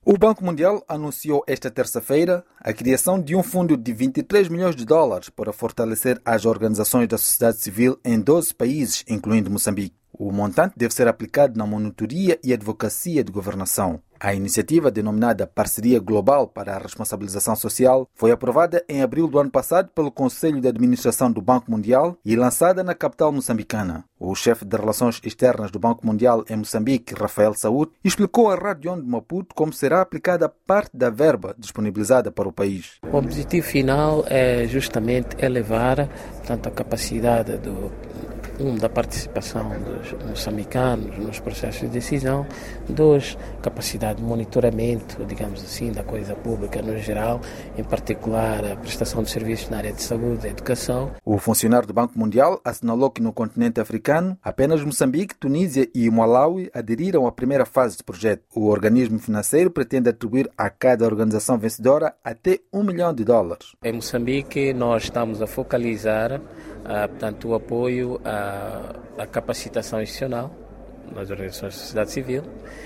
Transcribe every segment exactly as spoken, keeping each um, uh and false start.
O Banco Mundial anunciou esta terça-feira a criação de um fundo de vinte e três milhões de dólares para fortalecer as organizações da sociedade civil em doze países, incluindo Moçambique. O montante deve ser aplicado na monitoria e advocacia de governação. A iniciativa, denominada Parceria Global para a Responsabilização Social, foi aprovada em abril do ano passado pelo Conselho de Administração do Banco Mundial e lançada na capital moçambicana. O chefe de Relações Externas do Banco Mundial em Moçambique, Rafael Saúde, explicou à Rádio Onda de Maputo como será aplicada parte da verba disponibilizada para o país. O objetivo final é justamente elevar, portanto, a capacidade do Um, da participação dos moçambicanos nos processos de decisão. Dois, capacidade de monitoramento, digamos assim, da coisa pública no geral, em particular a prestação de serviços na área de saúde e educação. O funcionário do Banco Mundial assinalou que no continente africano, apenas Moçambique, Tunísia e Malawi aderiram à primeira fase do projeto. O organismo financeiro pretende atribuir a cada organização vencedora até um milhão de dólares. Em Moçambique, nós estamos a focalizar Uh, portanto, o apoio à, à capacitação institucional nas organizações da sociedade civil,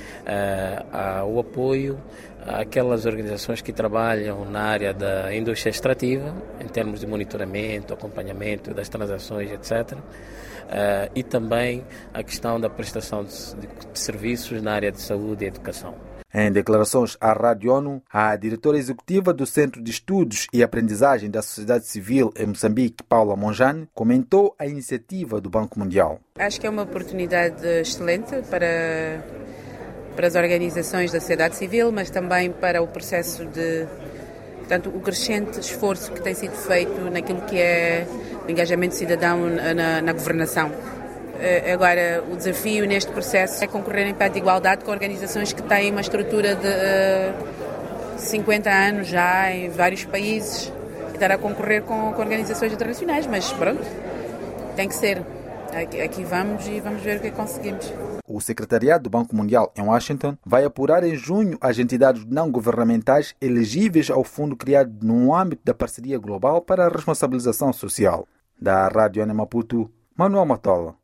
uh, o apoio àquelas organizações que trabalham na área da indústria extrativa, em termos de monitoramento, acompanhamento das transações, etcétera. Uh, e também a questão da prestação de, de, de serviços na área de saúde e educação. Em declarações à Rádio ONU, a diretora executiva do Centro de Estudos e Aprendizagem da Sociedade Civil em Moçambique, Paula Monjane, comentou a iniciativa do Banco Mundial. Acho que é uma oportunidade excelente para, para as organizações da sociedade civil, mas também para o processo de, portanto, o crescente esforço que tem sido feito naquilo que é o engajamento cidadão na, na governação. Agora, o desafio neste processo é concorrer em pé de igualdade com organizações que têm uma estrutura de uh, cinquenta anos já em vários países e estar a concorrer com, com organizações internacionais, mas pronto, tem que ser. Aqui, aqui vamos e vamos ver o que conseguimos. O secretariado do Banco Mundial em Washington vai apurar em junho as entidades não governamentais elegíveis ao fundo criado no âmbito da Parceria Global para a Responsabilização Social. Da Rádio Onda de Maputo, Manuel Matola.